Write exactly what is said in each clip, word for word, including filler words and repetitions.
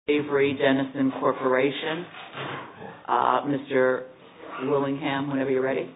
Avery Dennison Corporation. Uh, Mister Willingham, whenever you're ready.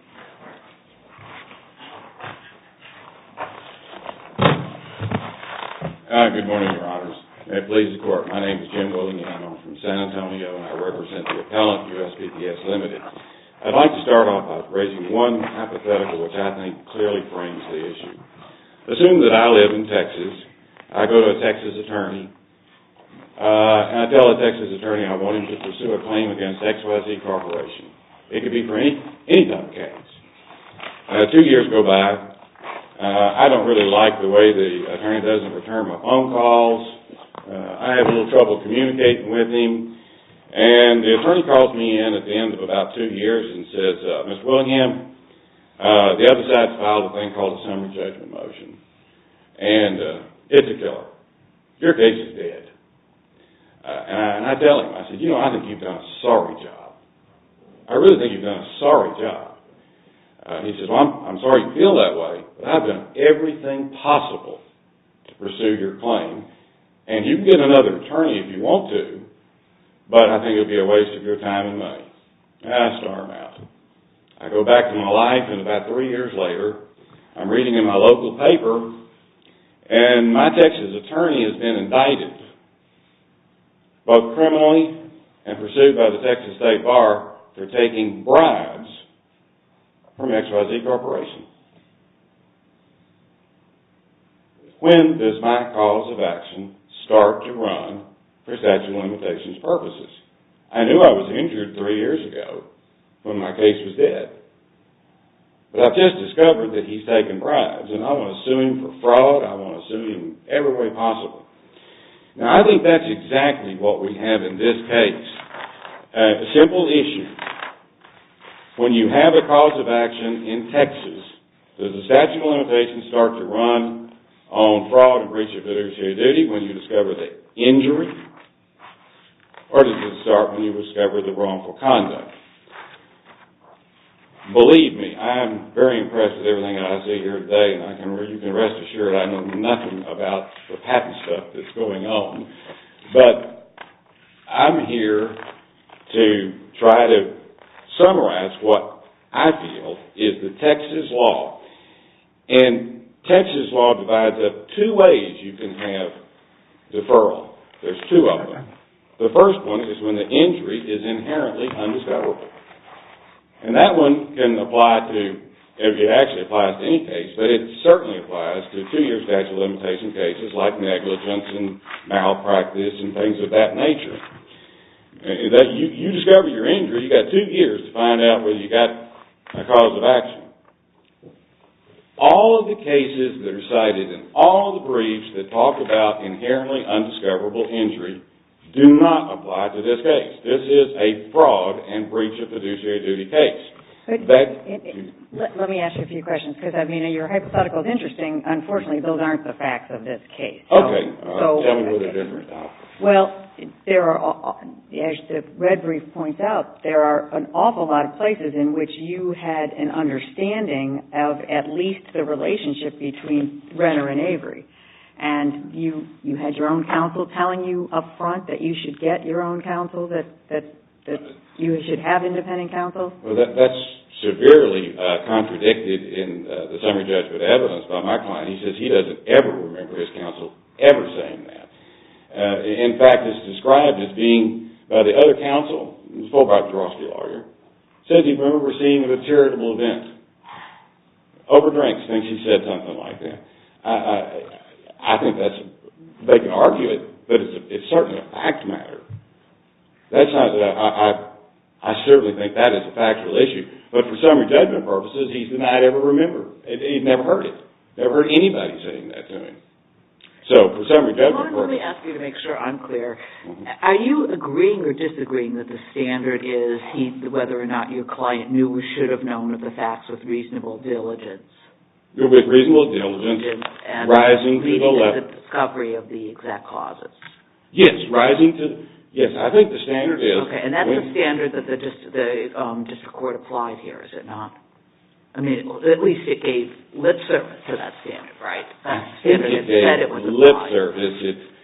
Uh, good morning, Your Honors. May it please the Court. My name is Jim Willingham. I'm from San Antonio, and I represent the appellant, U S P T S Limited. I'd like to start off by raising one hypothetical which I think clearly frames the issue. Assume that I live in Texas. I go to a Texas attorney, uh, and I tell a Texas attorney I want him to pursue a claim against X Y Z Corporation. It could be for any, any type of case. Uh, two years go by. Uh, I don't really like the way the attorney doesn't return my phone calls. Uh, I have a little trouble communicating with him. And the attorney calls me in at the end of about two years and says, uh, Mister Willingham, uh, the other side's filed a thing called a summary judgment motion. And uh, it's a killer. Your case is dead. Uh, and, I, and I tell him, I said, you know, I think you've done a sorry job. I really think you've done a sorry job. Uh, he says, well, I'm, I'm sorry you feel that way, but I've done everything possible to pursue your claim. And you can get another attorney if you want to, but I think it would be a waste of your time and money. I storm out. I go back to my life, and about three years later, I'm reading in my local paper, and my Texas attorney has been indicted, both criminally and pursued by the Texas State Bar for taking bribes from X Y Z Corporation. When does my cause of action start to run for statute of limitations purposes? I knew I was injured three years ago when my case was dead. But I've just discovered that he's taken bribes, and I want to sue him for fraud. I want to sue him every way possible. Now, I think that's exactly what we have in this case. Uh, a simple issue. When you have a cause of action in Texas, does the statute of limitations start to run on fraud and breach of fiduciary duty when you discover the injury? Or does it start when you discover the wrongful conduct? Believe me, I'm very impressed with everything that I see here today, and I can, you can rest assured I know nothing about the patent stuff that's going on. But I'm here to try to summarize what I feel is the Texas law. And Texas law divides up two ways you can have deferral. There's two of them. The first one is when the injury is inherently undiscoverable. And that one can apply to, it actually applies to any case, but it certainly applies to two-year statute of limitation cases like negligence and malpractice and things of that nature. That you, you discover your injury, you got two years to find out whether you got a cause of action. All of the cases that are cited in all of the briefs that talk about inherently undiscoverable injury do not apply to this case. This is a fraud and breach of fiduciary duty case. But that, it, it, let, let me ask you a few questions, because, I mean, your hypothetical is interesting. Unfortunately, those aren't the facts of this case. So, okay. Uh, so, tell me where they're different. Well, there are, as the red brief points out, there are an awful lot of places in which you had an understanding of at least the relationship between Renner and Avery. And you, you had your own counsel telling you up front that you should get your own counsel, that, that, that you should have independent counsel? Well, that, that's severely uh, contradicted in uh, the summary judgment evidence by my client. He says he doesn't ever remember his counsel ever saying that. Uh, in fact, it's described as being by the other counsel, the Fulbright Jarosky lawyer, says he remembers seeing a charitable event. Over drinks, thinks he said something like that. I, I, I think that's, they can argue it, but it's, a, it's certainly a fact matter. That's not, I, I, I certainly think that is a factual issue. But for summary judgment purposes, he's denied ever remember. He's never heard it. Never heard anybody saying that to him. So, for summary judgment purposes... Let me ask you to make sure I'm clear. Mm-hmm. Are you agreeing or disagreeing that the standard is he, whether or not your client knew or should have known of the facts with reasonable diligence? With reasonable diligence, and rising to the level... the discovery of the exact causes? Yes, rising to... Yes, I think the standard is... Okay, and that's when, the standard that the, the um, district court applied here, is it not? I mean, at least it gave lip service to that standard, right? That standard it said it was lip applied. service. It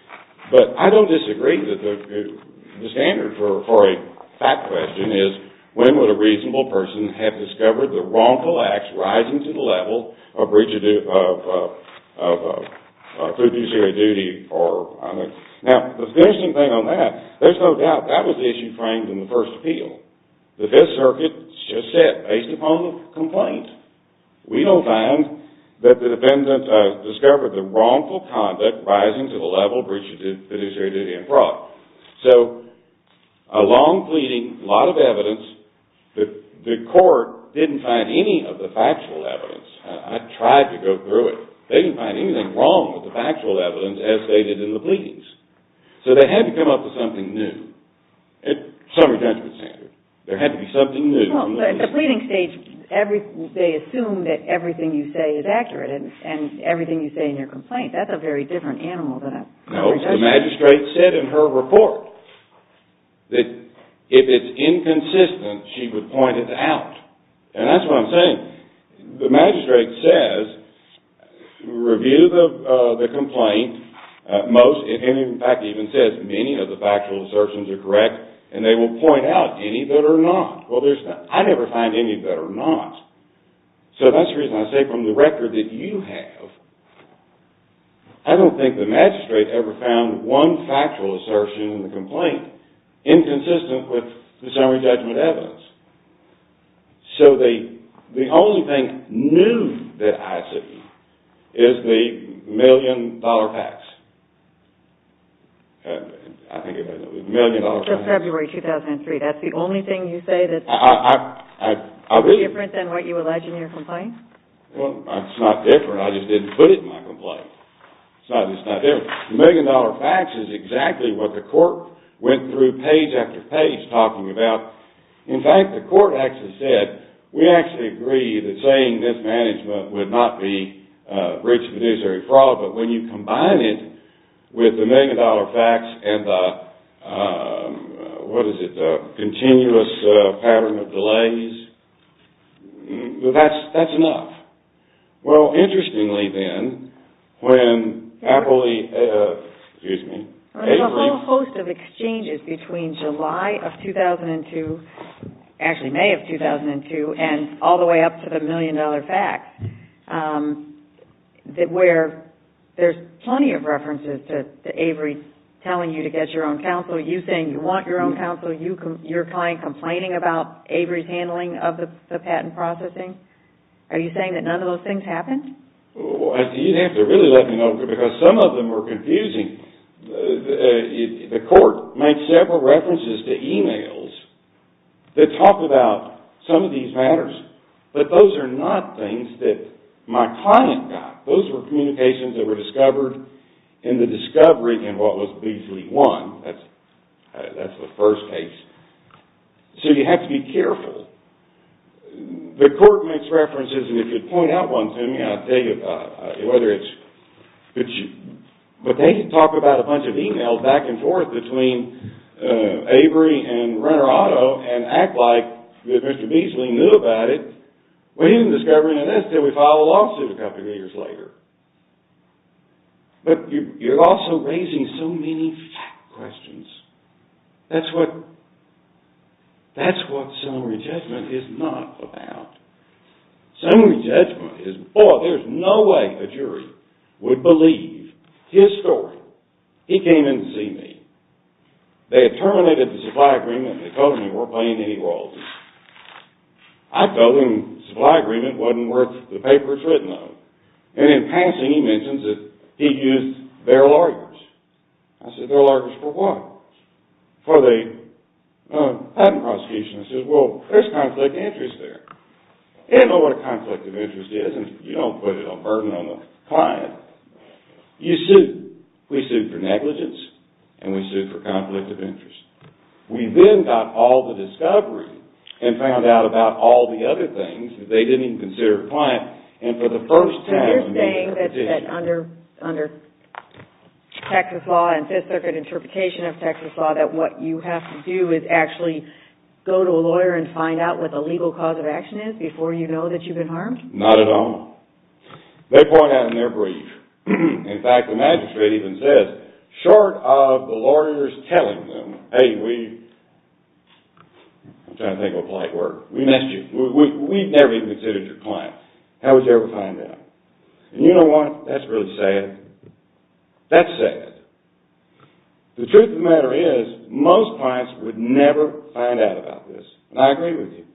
But I don't disagree that the, the standard for, for a fact question is, when would a reasonable person have discovered the wrongful acts rising to the level of breach of, of, of, of uh, fiduciary duty? Or uh, now, the interesting thing on that, there's no doubt that was the issue framed in the first appeal. The Fifth Circuit just said, based upon the complaint, we don't find that the defendant uh, discovered the wrongful conduct rising to the level of breach of fiduciary duty and fraud. So, a long pleading, a lot of evidence. The, the court didn't find any of the factual evidence. Uh, I tried to go through it. They didn't find anything wrong with the factual evidence as stated in the pleadings. So they had to come up with something new. At summary judgment standard. There had to be something new. Well, but at the pleading stage, every, they assume that everything you say is accurate and, and everything you say in your complaint. That's a very different animal than a... No, the magistrate said in her report that if it's inconsistent, she would point it out. And that's what I'm saying. The magistrate says, review the, uh, the complaint, uh, most, and in fact even says many of the factual assertions are correct, and they will point out any that are not. Well, there's not, I never find any that are not. So that's the reason I say from the record that you have, I don't think the magistrate ever found one factual assertion in the complaint inconsistent with the summary judgment evidence. So the, the only thing new that I see is the million dollar tax. Uh, I think it was a million dollar tax. So February two thousand three, that's the only thing you say that's I, I, I, I really, different than what you allege in your complaint? Well, it's not different. I just didn't put it in my complaint. It's not, it's not different. The million dollar tax is exactly what the court went through page after page talking about. In fact, the court actually said, we actually agree that saying mismanagement would not be uh, breach of fiduciary fraud, but when you combine it with the million dollar tax and the, um, what is it, the continuous uh, pattern of delays, that's, that's enough. Well, interestingly then, when Appley, uh, excuse me, Well, there's a whole host of exchanges between July of two thousand two, actually May of two thousand two, and all the way up to the million dollar fax, um, that where there's plenty of references to, to Avery telling you to get your own counsel, you saying you want your own counsel, you com- your client complaining about Avery's handling of the, the patent processing. Are you saying that none of those things happened? Well, you'd have to really let me know, because some of them were confusing. Uh, the, uh, the court made several references to emails that talked about some of these matters, but those are not things that my client got. Those were communications that were discovered in the discovery in what was Beasley one. That's uh, that's the first case. So you have to be careful. The court makes references, and if you'd point out one to me, I'll tell you uh, whether it's. But, you, but they talk about a bunch of emails back and forth between uh, Avery and Renner Auto and act like that Mister Beasley knew about it. Well, he didn't discover any of this until we filed a lawsuit a couple of years later. But you're, you're also raising so many fact questions. That's what that's what summary judgment is not about. Summary judgment is, boy, there's no way a jury would believe his story. He came in to see me. They had terminated the supply agreement and they told him they weren't paying any royalties. I told him the supply agreement wasn't worth the paper it's written on. And in passing, he mentions that he used their lawyers. I said, their lawyers for what? For the uh, patent prosecution. I said, well, there's conflict of interest there. He didn't know what a conflict of interest is, and you don't put it on burden on the client. You sued. We sued for negligence, and we sued for conflict of interest. We then got all the discovery and found out about all the other things that they didn't even consider a client. And for the first so time, you're saying that, that under under Texas law and Fifth Circuit interpretation of Texas law, that what you have to do is actually go to a lawyer and find out what the legal cause of action is before you know that you've been harmed? Not at all. They point out in their brief. In fact, the magistrate even says, short of the lawyers telling them, hey, we, I'm trying to think of a polite word, we messed you, we, we, we've never even considered your client. How would you ever find out? And you know what? That's really sad. That's sad. The truth of the matter is, most clients would never find out about this. And I agree with you.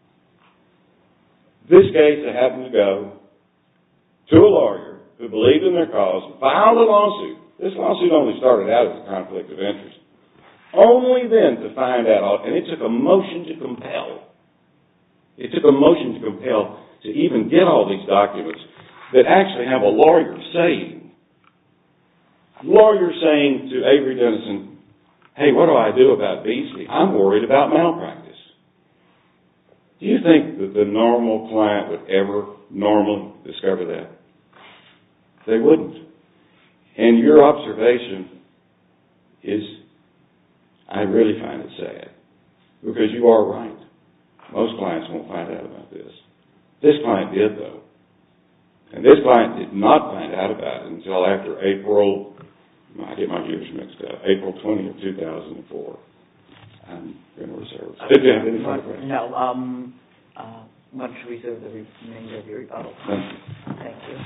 This case, I happened to go to a lawyer who believed in their cause, filed a lawsuit. This lawsuit only started out as a conflict of interest. Only then to find out, and it took a motion to compel. It took a motion to compel to even get all these documents that actually have a lawyer saying, lawyer saying to Avery Dennison, hey, what do I do about Beasley? I'm worried about malpractice. Do you think that the normal client would ever normally discover that? They wouldn't. And your observation is, I really find it sad. Because you are right. Most clients won't find out about this. This client did, though. And this client did not find out about it until after April, I get my years mixed up, April twentieth, two thousand four. I'm going to reserve. Did you have any further questions? No. Um, uh, why don't you reserve the remainder of your rebuttal? Thank you. Thank you.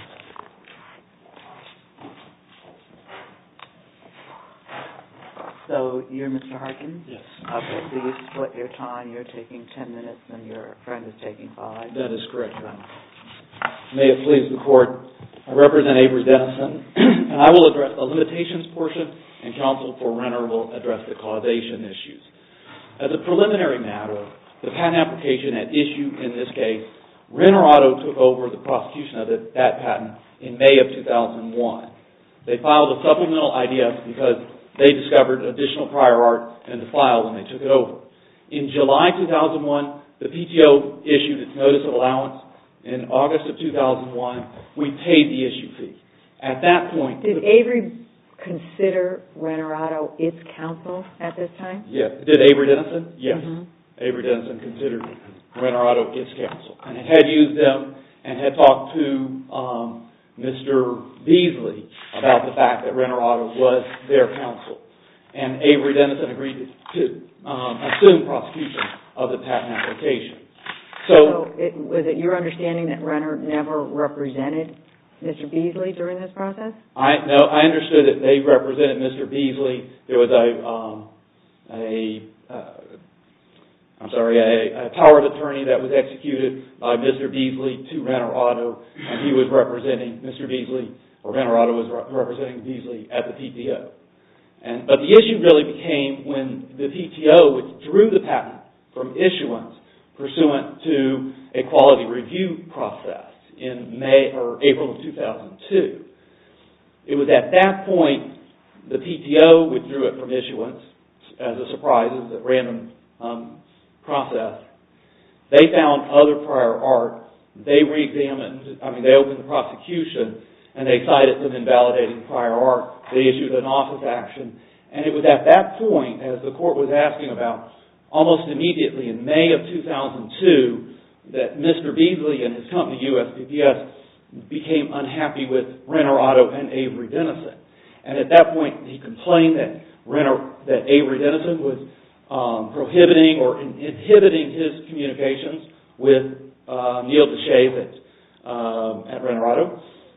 So you're Mister Harkins? Yes. Okay, so you split your time. You're taking ten minutes and your friend is taking five? That is correct, Your Honor. May it please the Court, I represent Avery Dennison, and I will address the limitations portion, and counsel for Renner will address the causation issues. As a preliminary matter, the patent application at issue in this case, Renner Auto took over the prosecution of the, that patent in May of two thousand one. They filed a supplemental I D S because they discovered additional prior art in the file when they took it over. In July two thousand one, the P T O issued its notice of allowance. In August of two thousand one, we paid the issue fee. At that point... Did Avery consider Renner Auto its counsel at this time? Yes. Did Avery Dennison? Yes. Mm-hmm. Avery Dennison considered Renner Auto its counsel and had used them and had talked to um, Mister Beasley about the fact that Renner Auto was their counsel. And Avery Dennison agreed to, to um, assume prosecution of the patent application. So, so it, was it your understanding that Renner never represented Mister Beasley during this process? I no, I understood that they represented Mister Beasley. There was a um, a uh, I'm sorry, a, a power of attorney that was executed by Mister Beasley to Renner Auto, and he was representing Mister Beasley, or Renner Auto was re- representing Beasley at the P T O. And but the issue really became when the P T O withdrew the patent from issuance pursuant to a quality review process in May or April of two thousand two. It was at that point the P T O withdrew it from issuance as a surprise, as a random um, process. They found other prior art. They re-examined, I mean, they opened the prosecution and they cited some invalidating prior art. They issued an office action. And it was at that point, as the court was asking about, almost immediately in May of two thousand two, that Mister Beasley and his company, U S P P S, became unhappy with Renner Auto and Avery Dennison. And at that point, he complained that Renner, that Avery Dennison was um, prohibiting or in, inhibiting his communications with uh, Neil Deshaies at, um, at Renner Auto.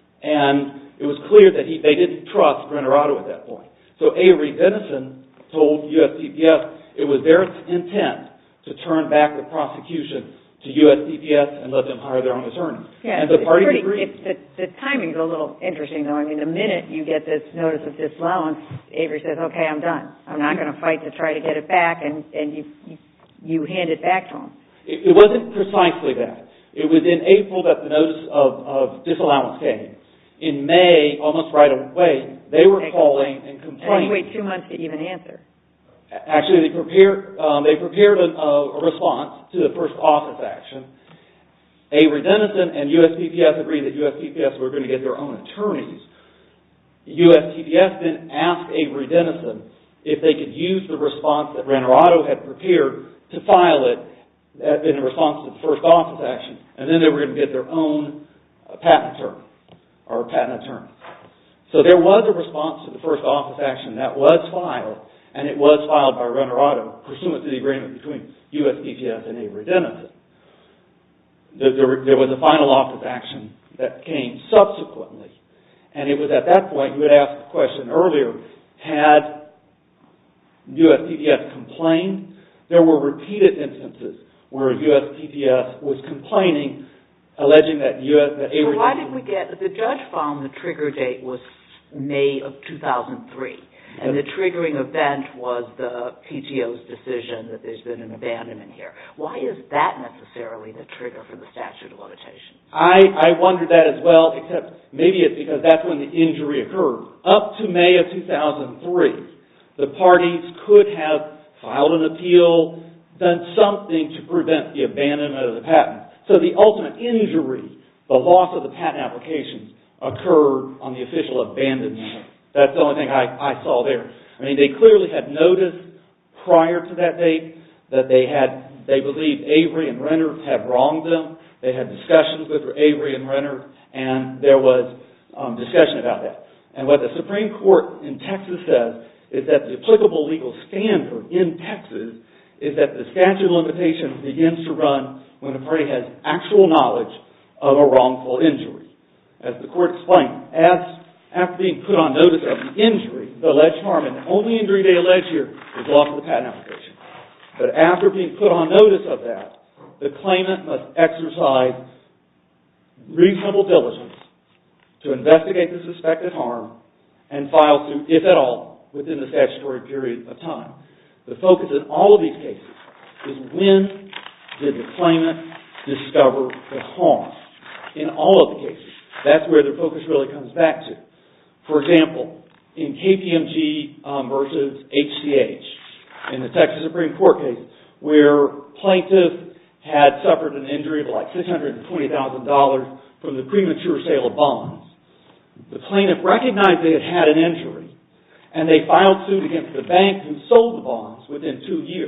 And it was clear that he, they didn't trust Renner Auto at that point. So Avery Dennison told U S P P S it was their intent to turn back the prosecution to U S P P S and let them hire their own attorney. Yeah, and the parties pretty, agreed. It's, the, the timing's a little interesting, though. I mean, the minute you get this notice of disallowance, Avery says, okay, I'm done. I'm not going to fight to try to get it back, and, and you, you, you hand it back to him. It, it wasn't precisely that. It was in April that the notice of, of disallowance came. In May, almost right away, they were they calling complain. and complaining. And wait two months to even answer. Actually, they prepared um, they prepared a, a response to the first office action. Avery Dennison and U S P P S agreed that U S P P S were going to get their own attorneys. U S P P S then asked Avery Dennison if they could use the response that Renner Auto had prepared to file it in response to the first office action, and then they were going to get their own uh, patent attorney or patent attorney. So there was a response to the first office action that was filed, and it was filed by Runner Auto pursuant to the agreement between U S P T S and Avery Dennison. There, there was a final office action that came subsequently, and it was at that point, you had asked the question earlier, had U S P T S complained? There were repeated instances where U S P T S was complaining, alleging that U S that Avery. So why did we get the judge found the trigger date was May of two thousand three, and the triggering event was the P T O's decision that there's been an abandonment here. Why is that necessarily the trigger for the statute of limitations? I, I wondered that as well, except maybe it's because that's when the injury occurred. Up to May of two thousand three, the parties could have filed an appeal, done something to prevent the abandonment of the patent. So the ultimate injury, the loss of the patent applications, occurred on the official abandonment. That's the only thing I, I saw there. I mean, they clearly had noticed prior to that date that they had, they believed Avery and Renner had wronged them. They had discussions with Avery and Renner, and there was um, discussion about that. And what the Supreme Court in Texas says is that the applicable legal standard in Texas is that the statute of limitations begins to run when a party has actual knowledge of a wrongful injury. As the court explained, as after being put on notice of the injury, the alleged harm, and the only injury they allege here is loss of the patent application. But after being put on notice of that, the claimant must exercise reasonable diligence to investigate the suspected harm and file suit, if at all, within the statutory period of time. The focus in all of these cases is when did the claimant discover the harm? In all of the cases, that's where the focus really comes back to. For example, in K P M G um, versus H C H, in the Texas Supreme Court case, where plaintiff had suffered an injury of like six hundred twenty thousand dollars from the premature sale of bonds, the plaintiff recognized they had had an injury, and they filed suit against the bank who sold the bonds within two years.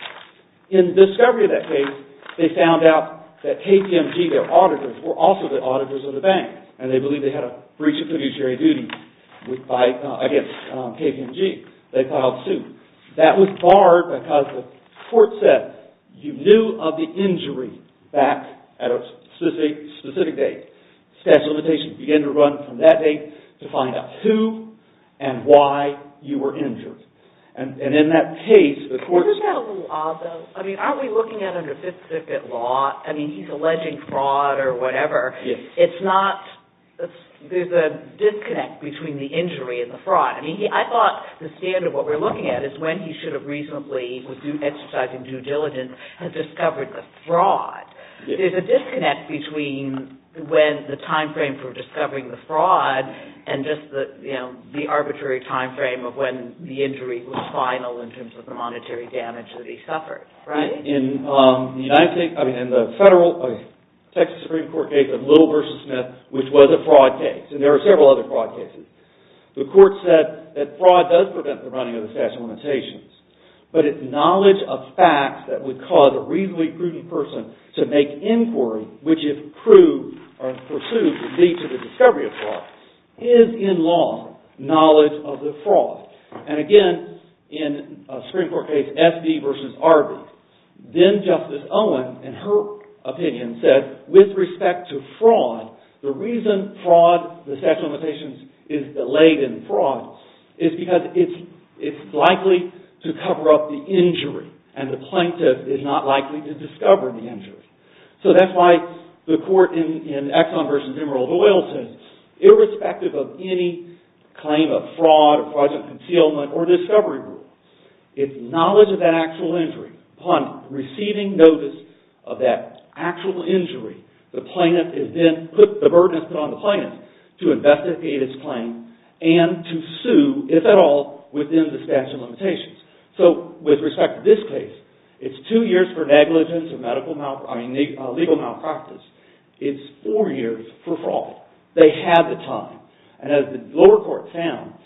In discovery of that case, they found out that K P M G, their auditors, were also the auditors of the bank, and they believed they had a breach of fiduciary duty with, by, uh, against um, K P M G. They filed suit. That was barred because the court said you knew of the injury back at a specific, specific date. Statute of limitations began to run from that date to find out who and why you were injured. And, and in that case, the court... Isn't that a little odd, though? I mean, aren't we looking at under Fifth Circuit law? I mean, he's alleging fraud or whatever. Yes. It's not... It's, there's a disconnect between the injury and the fraud. I mean, he, I thought the standard, what we're looking at, is when he should have reasonably, with due, exercising due diligence, has discovered the fraud. Yes. There's a disconnect between when the time frame for discovering the fraud and just the, you know, the arbitrary time frame of when the injury was final in terms of the monetary damage that he suffered, right? In, in um, the United States, I mean, in the federal, okay, Texas Supreme Court case of Little versus Smith, which was a fraud case, and there are several other fraud cases, the court said that fraud does prevent the running of the statute of limitations, but it's knowledge of facts that would cause a reasonably prudent person to make inquiry, which if proved or pursued would lead to the discovery of fraud, is in law knowledge of the fraud. And again, in a Supreme Court case, S D versus Arby, then Justice Owen, in her opinion, said, with respect to fraud, the reason fraud, the statute of limitations, is delayed in fraud is because it's it's likely to cover up the injury, and the plaintiff is not likely to discover the injury. So that's why the court in, in Exxon versus Emerald Oil says, irrespective of any claim of fraud or fraudulent concealment or discovery rule, it's knowledge of that actual injury. Upon receiving notice of that actual injury, the plaintiff is then put, the burden is put on the plaintiff to investigate his claim and to sue, if at all, within the statute of limitations. So, with respect to this case, it's two years for negligence or medical mal, I mean, uh, legal malpractice. It's four years for fraud. They had the time. And as the lower court found,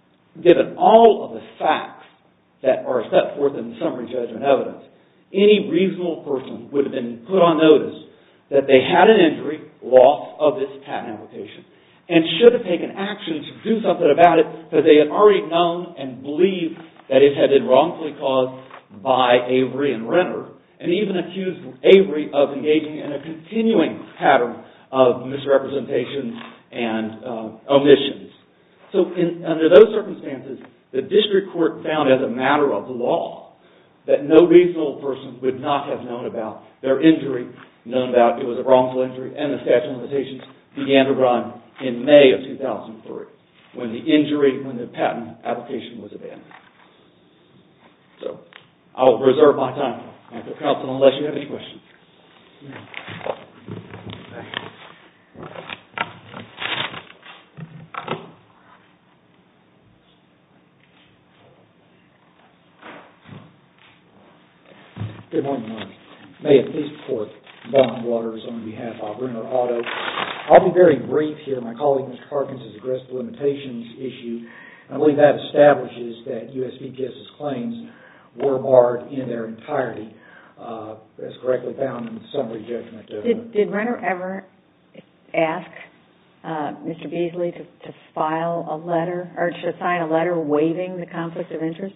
given all of the facts that are set forth in the summary judgment evidence, any reasonable person would have been put on notice that they had an injury, loss of this patent application, and should have taken action to do something about it because they had already known and believed that it had been wrongfully caused by Avery and Renner, and even accused Avery of engaging in a continuing pattern of misrepresentations and uh, omissions. So in, under those circumstances, the district court found as a matter of law that no reasonable person would not have known about their injury, known about it was a wrongful injury, and the statute of limitations began to run in May of two thousand three, when the injury, when the patent application was abandoned. So I will reserve my time for counsel unless you have any questions. Good morning, Your Honor. May it please the Court, Don Waters on behalf of Renner Auto. I'll be very brief here. My colleague, Mister Harkins, has addressed the limitations issue. I believe that establishes that U S P P S's claims were barred in their entirety, uh, as correctly found in the summary judgment. Uh, did, did Renner ever ask uh, Mister Beasley to, to file a letter, or to sign a letter waiving the conflict of interest?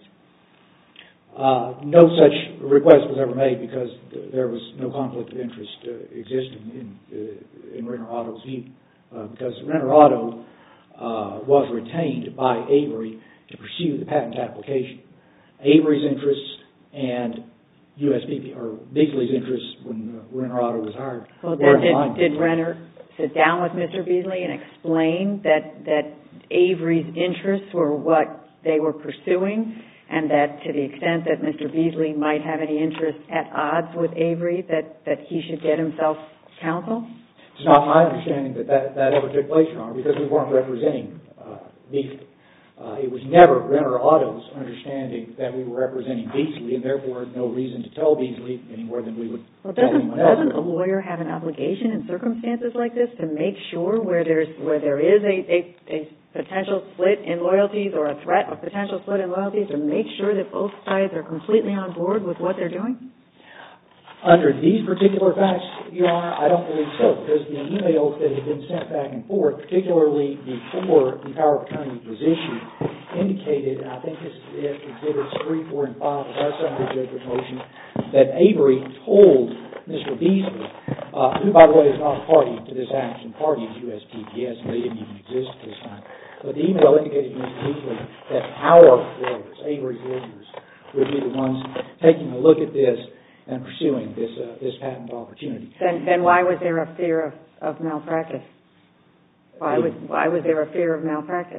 Uh, no such request was ever made because th- there was no conflict of interest uh, existing in, uh, in Renner Auto's view. Uh, because Renner Auto uh, was retained by Avery to pursue the patent application. Avery's interests and U S P P, or Beasley's interests when uh, Renner Auto was hired well, were did, in line. Did Renner sit down with Mister Beasley and explain that, that Avery's interests were what they were pursuing, and that to the extent that Mister Beasley might have any interest at odds with Avery, that, that he should get himself counsel? It's not my understanding that that, that ever took place, Your Honor, because we weren't representing uh, Beasley. Uh, it was never Renner Auto's understanding that we were representing Beasley, and therefore no reason to tell Beasley any more than we would well, tell doesn't, anyone else. Doesn't a lawyer have an obligation in circumstances like this to make sure where there's where there is a, a, a potential split in loyalties or a threat of potential split in loyalties, to make sure that both sides are completely on board with what they're doing? Under these particular facts, Your Honor, I don't believe so, because the emails that had been sent back and forth, particularly before the power of attorney was issued, indicated, and I think this is Exhibits three, four, and five of our summary judgment motion, that Avery told Mister Beasley, uh, who, by the way, is not a party to this action, party is U S P P S, and they didn't even exist at this time, but the email indicated to Mister Beasley that our lawyers, Avery's lawyers, would be the ones taking a look at this and pursuing this uh, this patent opportunity. Then, then why was there a fear of, of malpractice? Why was why was there a fear of malpractice?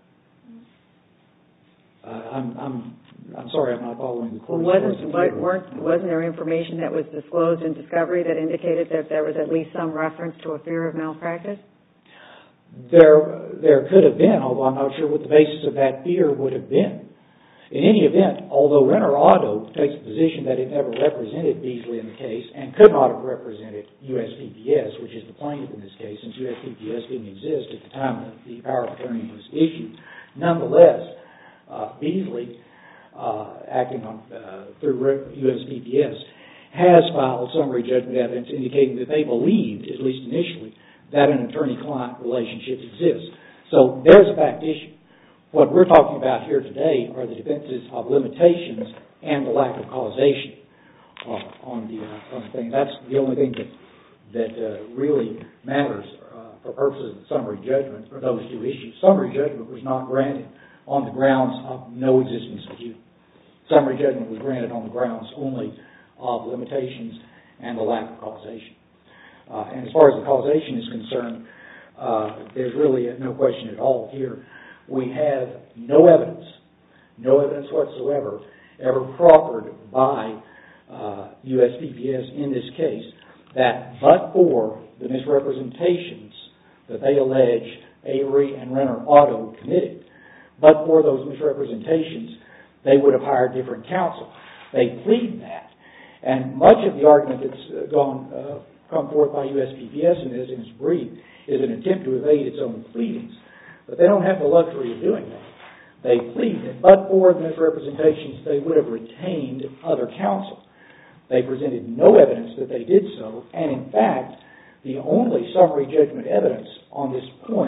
Uh, I'm I'm I'm sorry, I'm not following the court. Well, wasn't what, weren't wasn't there information that was disclosed in discovery that indicated that there was at least some reference to a fear of malpractice? There there could have been, although I'm not sure what the basis of that fear would have been. In any event, although Renner Auto takes the position that it never represented Beasley in the case and could not have represented U S P P S, which is the plaintiff in this case, since U S P P S didn't exist at the time that the power of attorney was issued, nonetheless, uh, Beasley, uh, acting on uh, through U S P P S, has filed summary judgment evidence indicating that they believed, at least initially, that an attorney-client relationship exists. So there's a fact issue. What we're talking about here today are the defenses of limitations and the lack of causation uh, on the uh, on the thing. That's the only thing that that uh, really matters uh, for purposes of summary judgment for those two issues. Summary judgment was not granted on the grounds of no existence of you. Summary judgment was granted on the grounds only of limitations and the lack of causation. Uh, and as far as the causation is concerned, uh, there's really no question at all here. We have no evidence, no evidence whatsoever, ever proffered by uh, U S P P S in this case that but for the misrepresentations that they allege Avery and Renner Auto committed, but for those misrepresentations, they would have hired different counsel. They plead that. And much of the argument that's gone uh, come forth by U S P P S in this, in its brief, is an attempt to evade its own pleadings. But they don't have the luxury of doing that. They plead that but for the misrepresentations, they would have retained other counsel. They presented no evidence that they did so, and in fact, the only summary judgment evidence on this point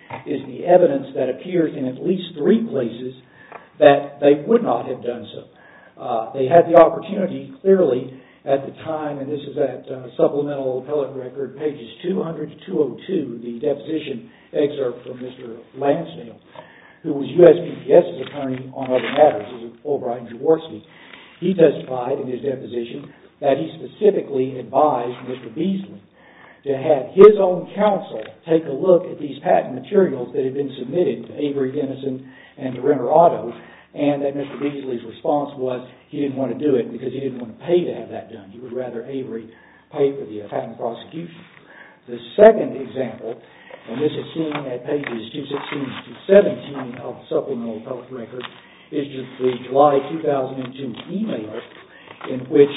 is the evidence that appears in at least three places that they would not have done so. Uh, they had the opportunity clearly at the time, and this is at uh, Supplemental Appellate Record, pages two hundred to two oh two, the deposition excerpt from Mister Lansdale, who was U S P T S's attorney on other matters, as Fulbright and Jaworski. He testified in his deposition that he specifically advised Mister Beasley to have his own counsel take a look at these patent materials that had been submitted to Avery Dennison and to Renner Auto, and that Mister Beasley's response was he didn't want to do it because he didn't want to pay to have that done. He would rather Avery pay for the patent prosecution. The second example, and this is seen at pages two sixteen to two seventeen of the Supplemental Appellate Record, is just the July two thousand two email in which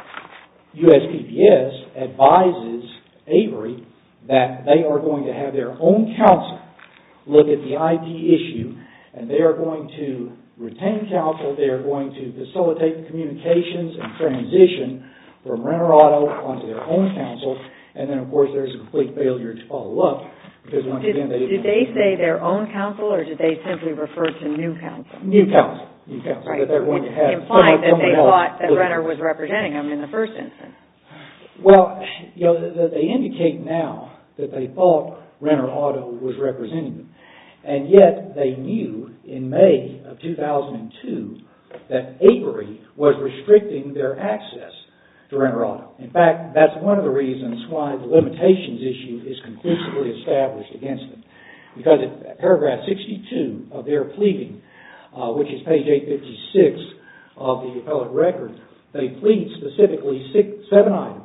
U S P P S advises Avery that they are going to have their own counsel look at the I P issue, and they are going to retain counsel. They are going to facilitate the communications and transition from Renner Auto onto their own counsel, and then of course there's a complete failure to follow up because once did, again they didn't. Did they say their own counsel, or did they simply refer to new counsel? New counsel. New counsel. Right. That they're going to have implied that they else thought that look at Renner this. was representing them in the first instance. Well, you know, they indicate now that they thought Renner Auto was representing them, and yet they knew in May of two thousand two that Avery was restricting their access to Renner Auto. In fact, that's one of the reasons why the limitations issue is conclusively established against them, because at paragraph sixty-two of their pleading, uh, which is page eight fifty-six of the appellate record, they plead specifically six, seven items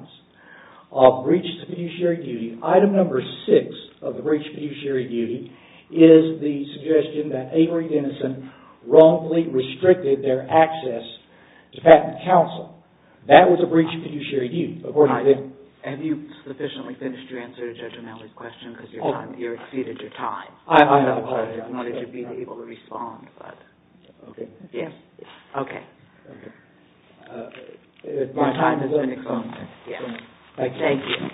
of breach of fiduciary duty. Item number six of the breach of fiduciary duty is the suggestion that Avery Dennison wrongfully restricted their access to patent counsel. That was a breach of fiduciary duty, according to them. Have you sufficiently finished your answer to Judge O'Malley's question? Because your oh. time, you exceeded your time. I, I so apologize. I wanted you to be able to respond, but... Okay. Yes. Okay. Okay. Uh, if Your my time time has is been up, exhausted. Yes. Thank you. Thank you.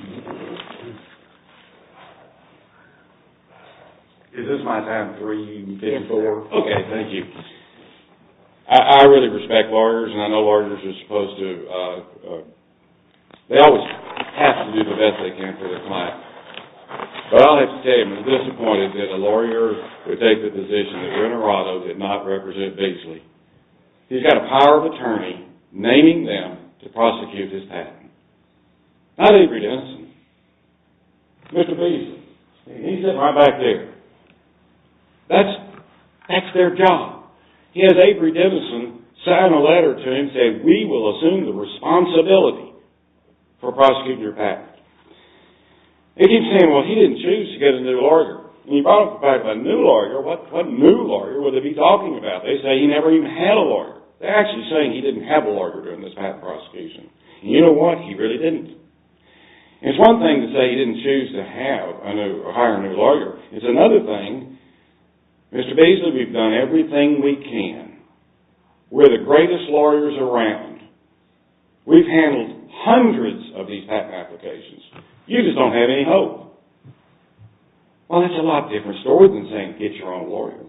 Is this my time, three fifty-four? Yes, sir. Okay, thank you. I, I really respect lawyers, and I know lawyers are supposed to, uh, uh, they always have to do the best they can for their client. But I'll have to tell you, I'm disappointed that a lawyer would take the position that Renner Auto did not represent Beasley. He's got a power of attorney naming them to prosecute his patent. Not Avery Dennison. Mister Beasley. He's sitting right back there. That's, that's their job. He has Avery Dennison sign a letter to him saying, we will assume the responsibility for prosecuting your patent. They keep saying, well, he didn't choose to get a new lawyer. And you brought up the fact of a new lawyer. What, what new lawyer would they be talking about? They say he never even had a lawyer. They're actually saying he didn't have a lawyer during this patent prosecution. And you know what? He really didn't. It's one thing to say he didn't choose to have a new, or hire a new lawyer. It's another thing, Mister Beasley, we've done everything we can. We're the greatest lawyers around. We've handled hundreds of these patent applications. You just don't have any hope. Well, that's a lot different story than saying get your own lawyer.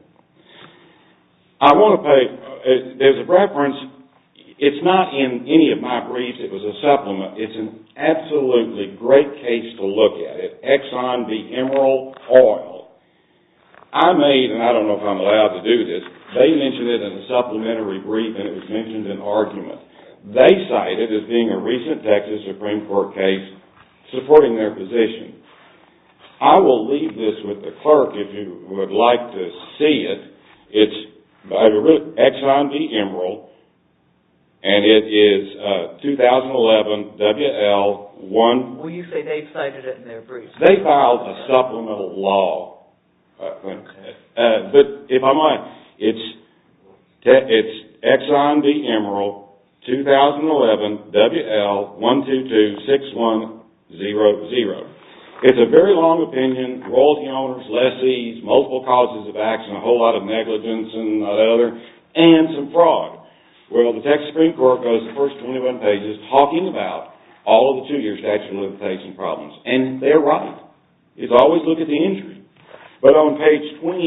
I want to pay, uh, there's a reference. It's not in any of my briefs. It was a supplement. It's an absolutely great case to look at it. Exxon v. Emerald Oil. I made, and I don't know if I'm allowed to do this, they mentioned it in a supplementary brief, and it was mentioned in argument. They cite it as being a recent Texas Supreme Court case supporting their position. I will leave this with the clerk if you would like to see it. It's by Exxon v. Emerald. And it is uh, two thousand eleven W L one. Well, you say they've cited it in their briefs. They filed a supplemental law. Uh, okay. uh, but if I'm right, it's it's Exxon v. Emerald, two thousand eleven W L one two two six one zero zero. It's a very long opinion. Royalty owners, lessees, multiple causes of action, a whole lot of negligence and other, and some fraud. Well, the Texas Supreme Court goes the first twenty-one pages talking about all of the two-year statute of limitation problems. And they're right. It's always look at the injury. But on page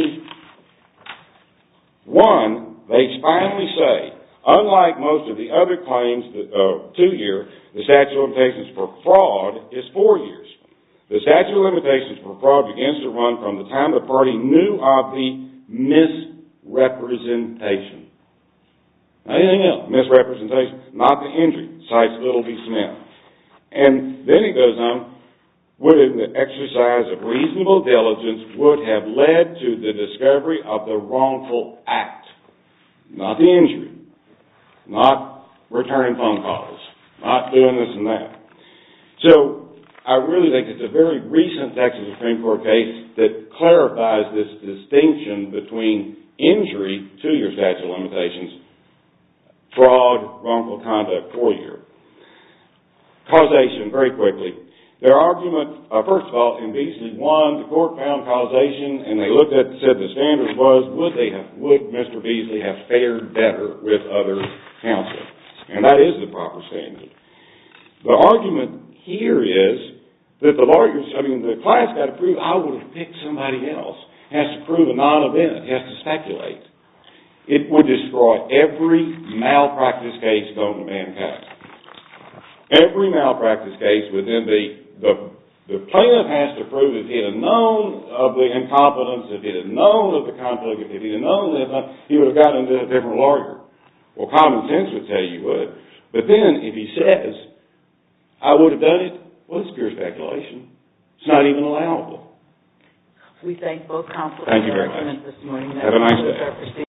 twenty-one, they finally say, unlike most of the other claims, that, uh, two-year, the statute of limitations for fraud is four years. The statute of limitations for fraud begins to run from the time the party knew of the misrepresentation. Not anything else, misrepresentation, not the injury, cites Little v. Smith. And then it goes on, would the exercise of reasonable diligence would have led to the discovery of the wrongful act, not the injury, not returning phone calls, not doing this and that. So I really think it's a very recent Texas Supreme Court case that clarifies this distinction between injury, two-year statute of limitations, fraud, wrongful conduct, four-year. Causation, very quickly. Their argument, uh, first of all, in Beasley one, the court found causation, and they looked at it and said the standard was, would they have, would Mister Beasley have fared better with other counsel? And that is the proper standard. The argument here is that the lawyers, I mean, the client's got to prove, I would have picked somebody else. Has to prove a non-event. Has to speculate. It would destroy every malpractice case known to mankind. Every malpractice case within the The, the plaintiff has to prove if he had known of the incompetence, if he had known of the conflict, if he had known that, he would have gotten into a different lawyer. Well, common sense would tell you he would. But then, if he says, I would have done it, well, it's pure speculation. It's not even allowable. We thank both counsel for Thank you their very much. arguments this morning. Have a nice day.